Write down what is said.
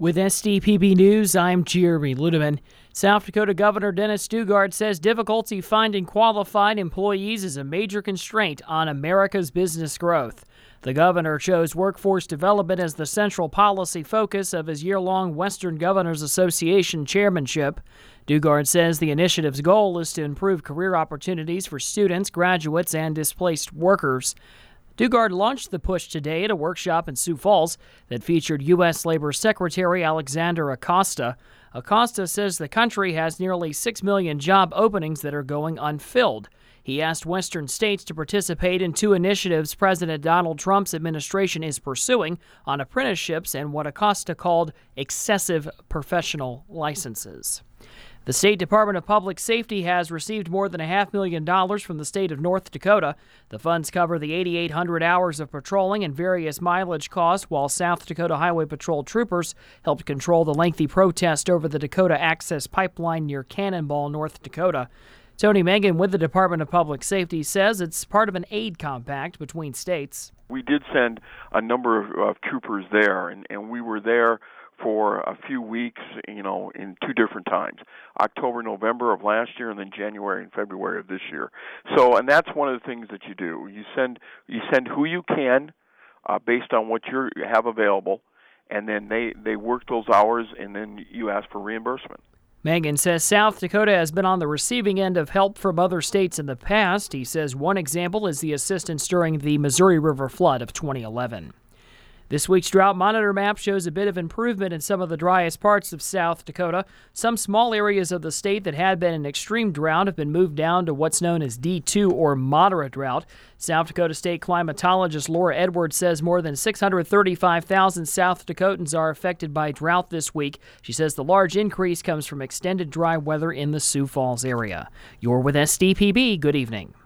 With SDPB News, I'm Jeremy Ludeman. South Dakota Governor Dennis Daugaard says difficulty finding qualified employees is a major constraint on America's business growth. The governor chose workforce development as the central policy focus of his year-long Western Governors Association chairmanship. Daugaard says the initiative's goal is to improve career opportunities for students, graduates, and displaced workers. Daugaard launched the push today at a workshop in Sioux Falls that featured U.S. Labor Secretary Alexander Acosta. Acosta says the country has nearly 6 million job openings that are going unfilled. He asked Western states to participate in two initiatives President Donald Trump's administration is pursuing on apprenticeships and what Acosta called excessive professional licenses. The State Department of Public Safety has received more than $500,000 from the state of North Dakota. The funds cover the 8,800 hours of patrolling and various mileage costs, while South Dakota Highway Patrol troopers helped control the lengthy protest over the Dakota Access Pipeline near Cannonball, North Dakota. Tony Megan with the Department of Public Safety says it's part of an aid compact between states. We did send a number of troopers there, and we were there for a few weeks, in two different times, October, November of last year, and then January and February of this year. So, and that's one of the things that you do. You send who you can based on what you have available, and then they work those hours, and then you ask for reimbursement. Megan says South Dakota has been on the receiving end of help from other states in the past. He says one example is the assistance during the Missouri River flood of 2011. This week's Drought Monitor map shows a bit of improvement in some of the driest parts of South Dakota. Some small areas of the state that had been in extreme drought have been moved down to what's known as D2 or moderate drought. South Dakota State climatologist Laura Edwards says more than 635,000 South Dakotans are affected by drought this week. She says the large increase comes from extended dry weather in the Sioux Falls area. You're with SDPB. Good evening.